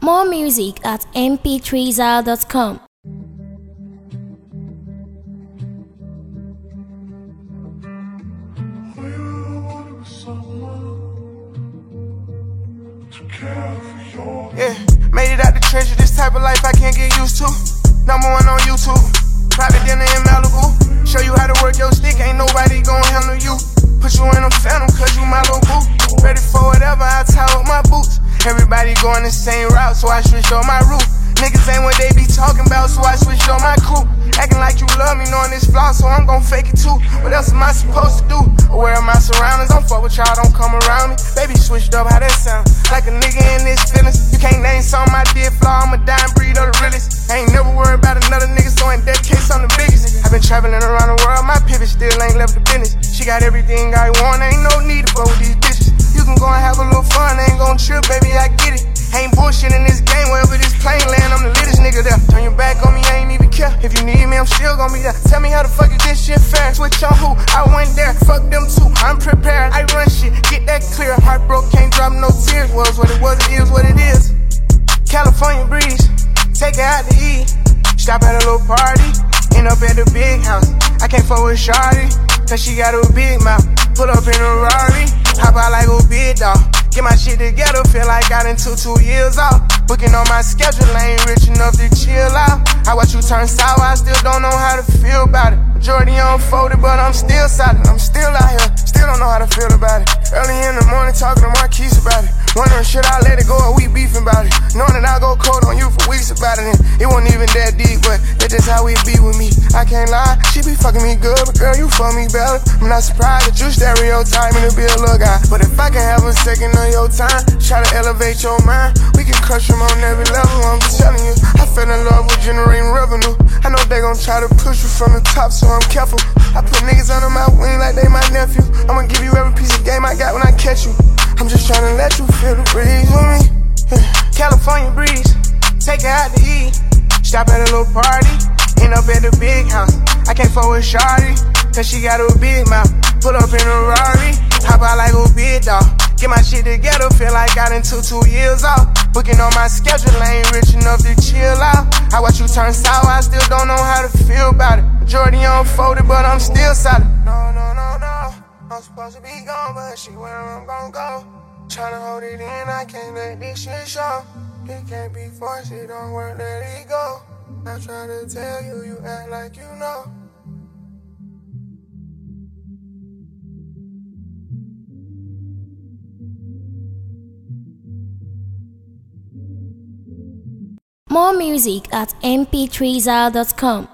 More music at mp3zal.com. Yeah, made it out the trenches, this type of life I can't get used to. #1 on YouTube, private dinner in Malibu. Show you how to work your stick, ain't nobody gon' handle you. Put you in a phantom, cause you my little boo. Ready for whatever, I tie up my boots. Everybody going the same route, so I switched on my route. Niggas ain't what they be talking about, so I switched on my crew. Acting like you love me, knowing this flaw, so I'm gon' fake it too. What else am I supposed to do? Aware of my surroundings, don't fuck with y'all, don't come around me. Baby switched up, how that sound? Like a nigga in this feelings. You can't name something I did flaw, I'm a dying breed of the realest. I ain't never worried about another nigga, so in that case I'm the biggest. I've been traveling around the world, my pivot still ain't left the business. She got everything I want, ain't no need to fuck with these bitches. You can go and have a little fun, ain't gon' trip, baby, I get it. Ain't bullshit in this game, wherever this plane land, I'm the littest nigga there. Turn your back on me, I ain't even care. If you need me, I'm still gon' be there. Tell me how the fuck is this shit fair? Switch on who? I went there, fuck them too, I'm prepared. I run shit, get that clear. Heart broke, can't drop no tears. Was what it was, it is what it is. California breeze, take her out to eat. Stop at a little party, end up at the big house. I can't fuck with Shawty, cause she got a big mouth. Pull up in a Rari, hop out like a big dog. Get my shit together, feel like I done took 2 years off. Booking on my schedule, I ain't rich enough to chill out. I watch you turn sour, I still don't know how to feel about it. Majority unfolded, but I'm still solid. I'm still out here, still don't know how to feel about it. Early in the morning, talking to Marquise about it. Wondering, should I let it go or we beefing about it? Knowing that I go cold on you for weeks about it, and it wasn't even that deep, but that's just how we be with me. I can't lie, she be fucking me good, but girl, you fuck me better. I'm not surprised that you stereotype me to be a little guy. But if I can have a second of your time, try to elevate your mind, we can crush them on every level. I'm telling you, I fell in love with generating revenue. I know they gon' try to push you from the top, so I'm careful. I put niggas under my wing like they my nephew. I'ma give you every piece of game I got when I catch you. I'm just tryna let you feel the breeze with me. California breeze, take her out to eat. Stop at a little party, end up at the big house. I can't fuck with Shawty, cause she got a big mouth. Pull up in a Rari, hop out like a big dog. Get my shit together, feel like I done took 2 years off. Booking on my schedule, I ain't rich enough to chill out. I watch you turn sour, I still don't know how to feel about it. Majority unfolded, but I'm still solid. No. I'm supposed to be gone, but she where I'm gon' go. Tryna hold it in, I can't let this shit show. It can't be forced, it don't work, let it go. I'm tryna tell you, you act like you know. More music at mp3zal.com.